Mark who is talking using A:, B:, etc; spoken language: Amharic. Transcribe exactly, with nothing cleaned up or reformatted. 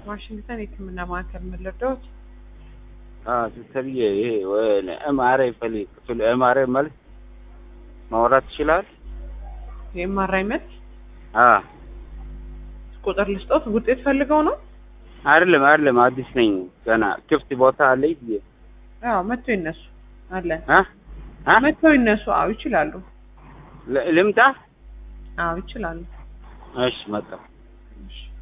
A: ዋሽንግተን የህክምና ማዕከል መለዶት
B: اه ስትልዬ ይሄ ወይ ኤምአርአይ ፈልግ ክፍል ኤምአርአይ ማለት ማውራት ይችላል
A: የኤምአርአይ መት
B: አ
A: ቁጥር ልስጦት ውጤት ፈልገው ነው
B: አይደለም አይደለም አዲስ ነኝ ገና ክፍት ቦታ አለኝ ብዬ
A: አዎ መጥቶ ይነሱ አለ
B: አ አ
A: መጥቶ ይነሱ አዎ ይችላሉ
B: ልምጣ
A: አዎ ይችላሉ
B: እሺ መጣ
A: እሺ